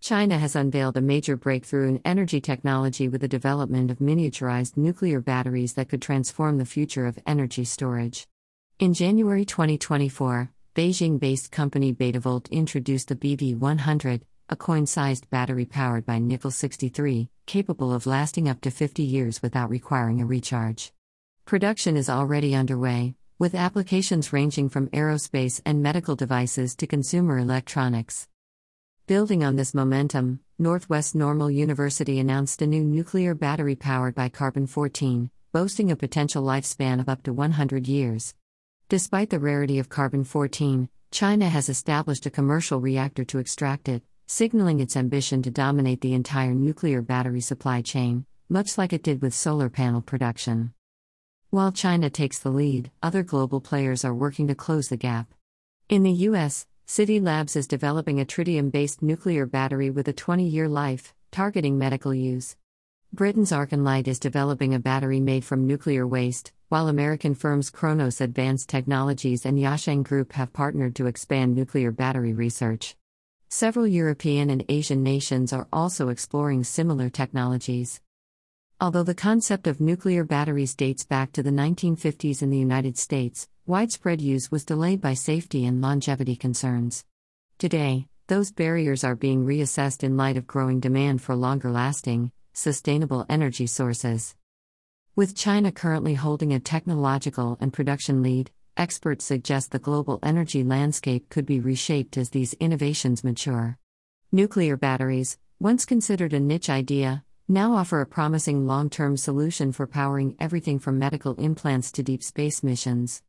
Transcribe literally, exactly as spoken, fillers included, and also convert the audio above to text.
China has unveiled a major breakthrough in energy technology with the development of miniaturized nuclear batteries that could transform the future of energy storage. In January twenty twenty-four, Beijing-based company Betavolt introduced the B V one hundred, a coin-sized battery powered by nickel sixty-three, capable of lasting up to fifty years without requiring a recharge. Production is already underway, with applications ranging from aerospace and medical devices to consumer electronics. Building on this momentum, Northwest Normal University announced a new nuclear battery powered by carbon fourteen, boasting a potential lifespan of up to one hundred years. Despite the rarity of carbon fourteen, China has established a commercial reactor to extract it, signaling its ambition to dominate the entire nuclear battery supply chain, much like it did with solar panel production. While China takes the lead, other global players are working to close the gap. In the U S, City Labs is developing a tritium-based nuclear battery with a twenty-year life, targeting medical use. Britain's Arconlight is developing a battery made from nuclear waste, while American firms Kronos Advanced Technologies and Yasheng Group have partnered to expand nuclear battery research. Several European and Asian nations are also exploring similar technologies. Although the concept of nuclear batteries dates back to the nineteen fifties in the United States, widespread use was delayed by safety and longevity concerns. Today, those barriers are being reassessed in light of growing demand for longer-lasting, sustainable energy sources. With China currently holding a technological and production lead, experts suggest the global energy landscape could be reshaped as these innovations mature. Nuclear batteries, once considered a niche idea, now offer a promising long-term solution for powering everything from medical implants to deep space missions.